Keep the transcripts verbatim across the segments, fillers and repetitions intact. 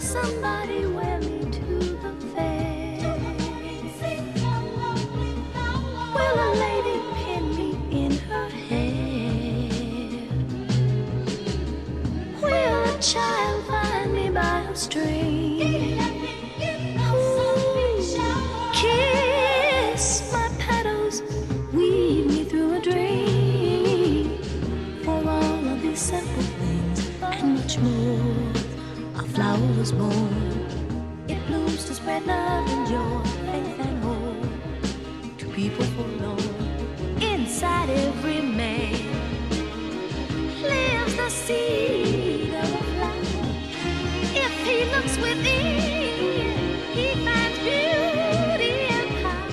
somebody wear me to the fair? Will a lady pin me in her hair? Will a child find me by a string? Kiss my petals, weave me through a dream. For all of these simple things and much more, a flower was born. It blooms to spread love and joy, faith and hope to people forlorn. Inside every man lives the seed of a flower. If he looks within, he finds beauty and power.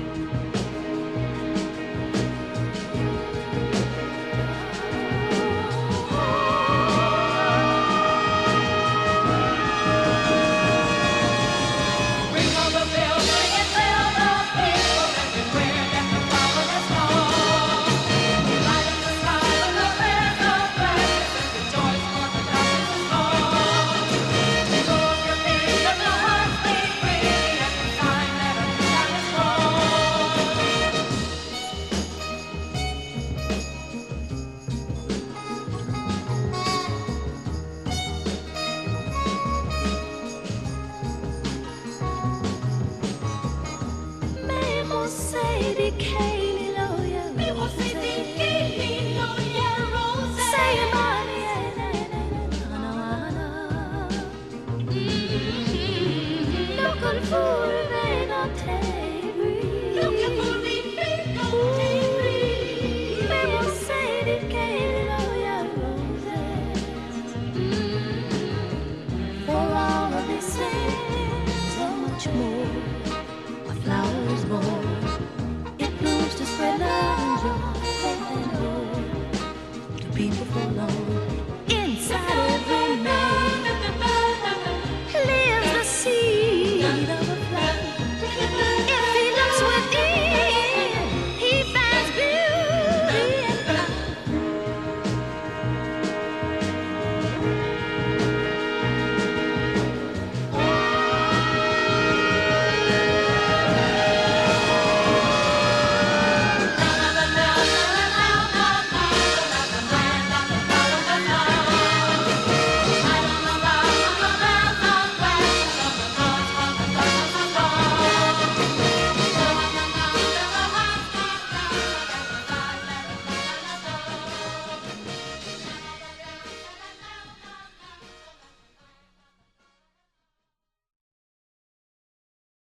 Ring on the bell, ring it, bell, the people everywhere, and the power that's gone. Light up the sky with the red of gladness, and rejoice for the darkness is gone. Throw up your feet, let the hearts beat free, and the sign that a new time is born. Me você di che mi loia, me você di che mi loia, rose. Say money, na na na. Looking for a rain on Tabry. Looking for me, rain on Tabry. Me você di che mi loia, roses. For all of these things and much more.